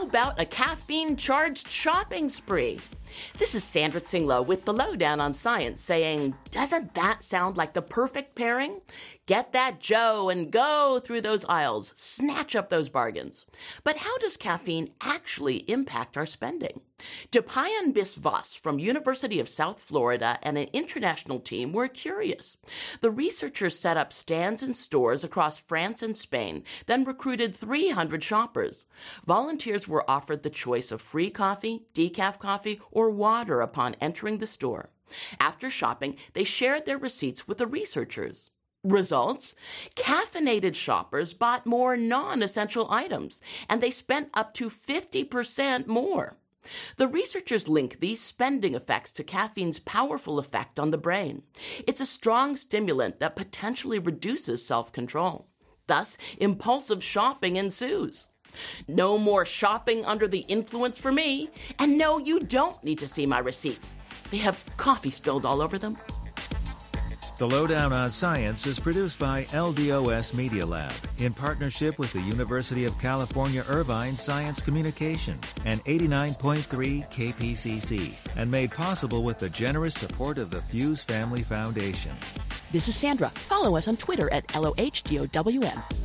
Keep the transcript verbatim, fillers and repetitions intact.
about a caffeine-charged shopping spree? This is Sandra Tsinglow with the Lowdown on Science saying, doesn't that sound like the perfect pairing? Get that Joe and go through those aisles. Snatch up those bargains. But how does caffeine actually impact our spending? Dipayan Biswas from University of South Florida and an international team were curious. The researchers set up stands in stores across France and Spain, then recruited three hundred shoppers. Volunteers were offered the choice of free coffee, decaf coffee, or water upon entering the store. After shopping, they shared their receipts with the researchers. Results? Caffeinated shoppers bought more non-essential items, and they spent up to fifty percent more. The researchers link these spending effects to caffeine's powerful effect on the brain. It's a strong stimulant that potentially reduces self-control. Thus, impulsive shopping ensues. No more shopping under the influence for me. And no, you don't need to see my receipts. They have coffee spilled all over them. The Lowdown on Science is produced by L D O S Media Lab in partnership with the University of California Irvine Science Communication and eighty-nine point three K P C C, and made possible with the generous support of the Fuse Family Foundation. This is Sandra. Follow us on Twitter at L O H D O W N.